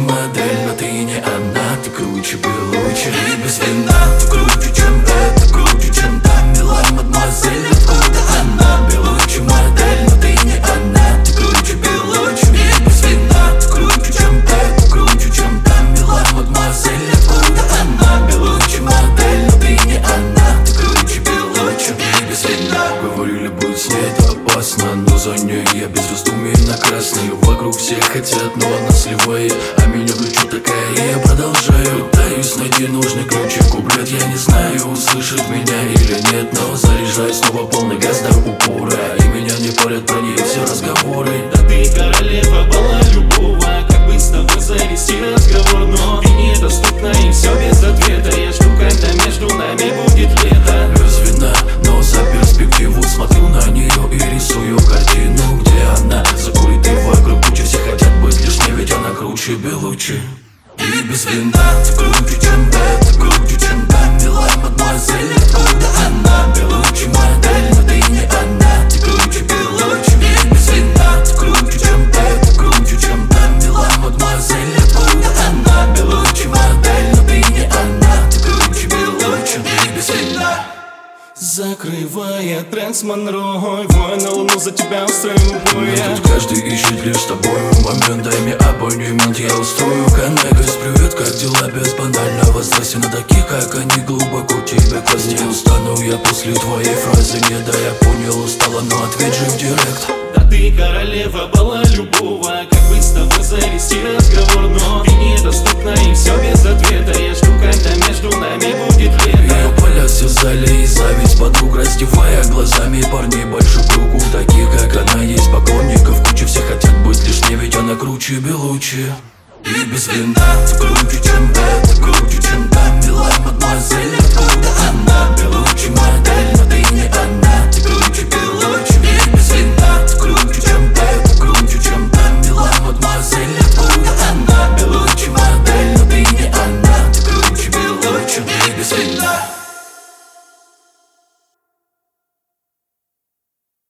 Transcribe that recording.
модель, но ты не она. Ты круче Белучи. И без вина ты круче, чем это, круче, чем та милая мадемуазель. Откуда она? Белучи модель, но ты не она. Ты круче Белучи. И без вина ты круче, чем это, круче, чем та милая мадемуазель. Откуда она? Белучи модель, но ты не она. Ты круче Белучи. И без вина. Говорили, быть с ней это опасно, но за ней я без раздумий на красный. Вокруг все хотят, но она сливает, а меня влечет такая, и я продолжаю. Пытаюсь найти нужный ключик, куплет, я не знаю, услышит меня или нет, но заряжаю снова полный газ до упора. И меня не парят про нее все разговоры. Да ты королева бала любого, как бы с тобой завести разговор, но ты недоступна и все без ответа. Я жду, когда между нами будет лето. Без вина, но за перспективу смотрю на нее и рисую картину, где она закурит и вокруг куча. Все хотят быть лишней, ведь она круче Белучи. И без вина ты круче, чем это, круче, чем та милая мадемуазель. Откуда она? Белучи модель, но ты не она. Ты круче Белучи. И без вина ты круче, чем это, круче, чем та милая мадемуазель. Откуда она? Белучи модель, но ты не она. Ты круче Белучи. И без вина. Закрывая тренд с Монрой, вой на луну за тебя устрою бой. Тут каждый ищет лишь с тобой момент, дай мне абонемент, я устрою коннект. Привет, как дела без банального стресса, на таких, как они, глубоко тебе класть. Не устану я после твоей фразы, не да, я понял, устала, но ответь же в директ. Да ты королева бала любого, как бы с тобой завести разговор, но ты недоступна и все без ответа. Я жду, когда между нами будет лето. Ее палясь в зале и зависть подруг, раздевая глазами парней большой круг. У таких, как она, есть поклонников куча. Все хотят быть лишней, ведь она круче Белучи. И без вина ты круче, чем это, круче, чем та милая мадемуазель.